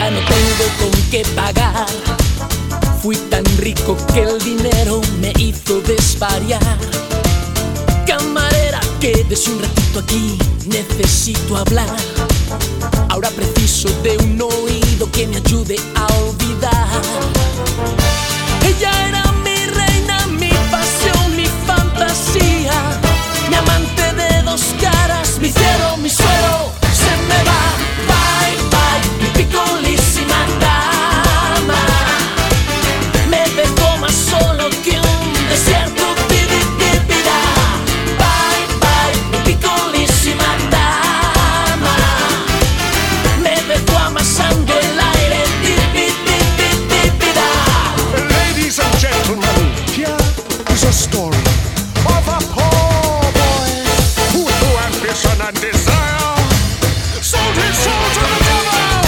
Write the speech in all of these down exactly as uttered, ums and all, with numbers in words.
ya no tengo con qué pagar. Fui tan rico que el dinero me hizo desvariar. Camarera, quédese un ratito aquí, necesito hablar. Ahora preciso de un oído que me ayude a olvidar. Ella era mi reina, mi pasión, mi fantasía, mi amante de dos caras, mi cielo, mi suelo. Se me va, bye, bye, mi picolísima dama. Me dejó más solo que un desierto. Bye, bye, mi picolísima dama. Me dejó amasando el aire. Ladies and gentlemen, here is a story of a poor boy who through ambition and desire sold his soul to the devil.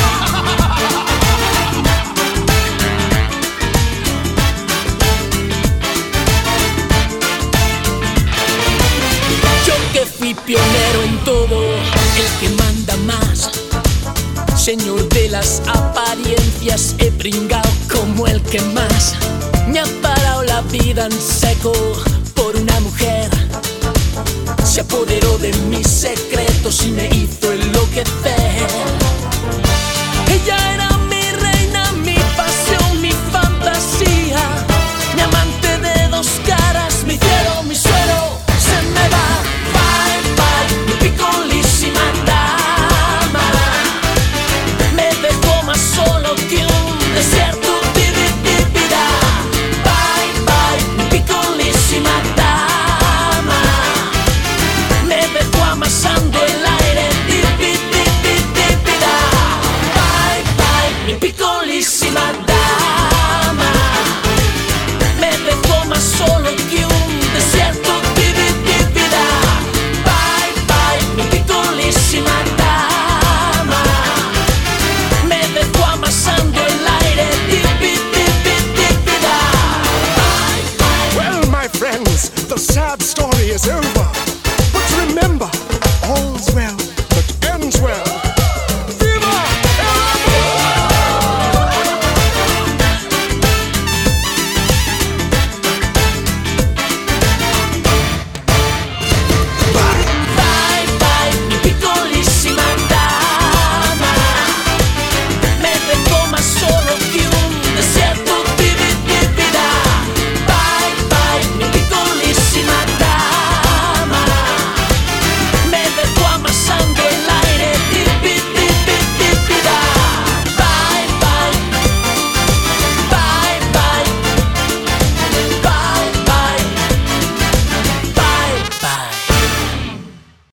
Yo que fui pionero en todo, el que manda más, señor de las apariencias, he pringao como el que más. Me ha parado la vida en seco por una mujer. Se apoderó de mis secretos y me hizo enloquecer.